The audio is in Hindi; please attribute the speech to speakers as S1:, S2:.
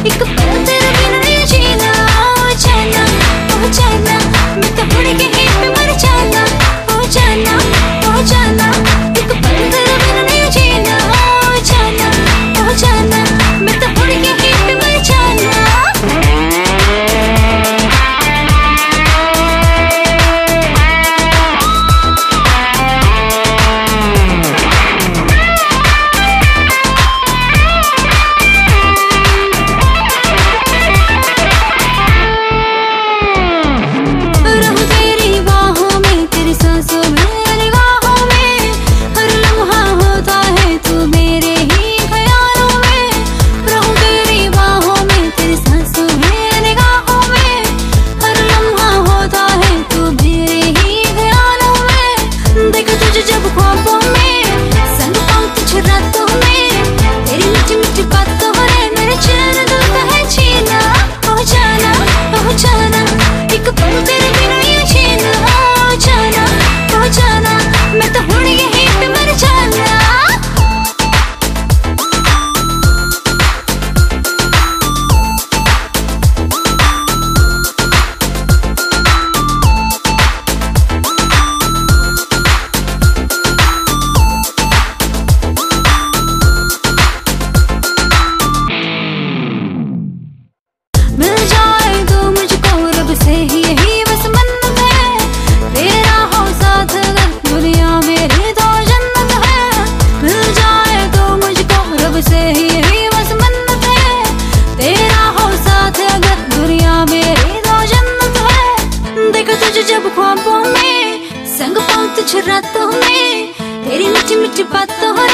S1: एक पल तेरे बिना नहीं जीना, ओ जाना, ओ जाना, मैं तो उड़ के ही पे मर जाना, ओ जाना, ओ जाना, एक पल तेरे बिना नहीं जीना, ओ जाना, ओ जाना, मैं तो उड़ के ही पे मर जाना। जब ख्वाबों में संग पाऊं तुझे रातों में, तेरी मीठी मीठी बातों